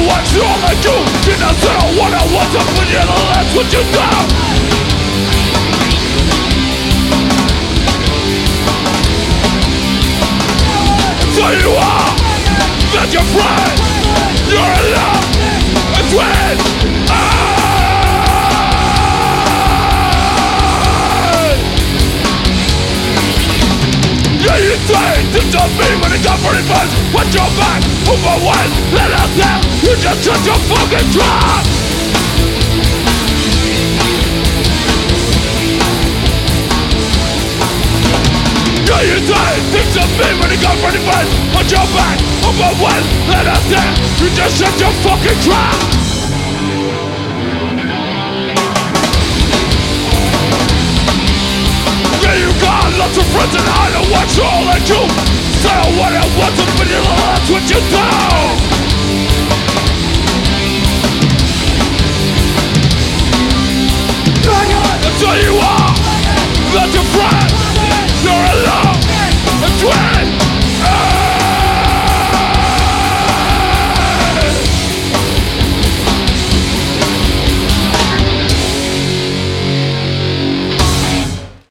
watch all I do. Did not say what I want to put in, that's what you do. So you are, that you're friend, you're in love, a twin. Yeah, you say this to me when it got 45. Watch your back, over one, let us down. You just shut your fucking trap. Yeah, you say this to me when it got 45. Watch your back, over one, let us down. You just shut your fucking trap. You got lots of friends and I don't watch all I do. Say what I want to, but that's what you do.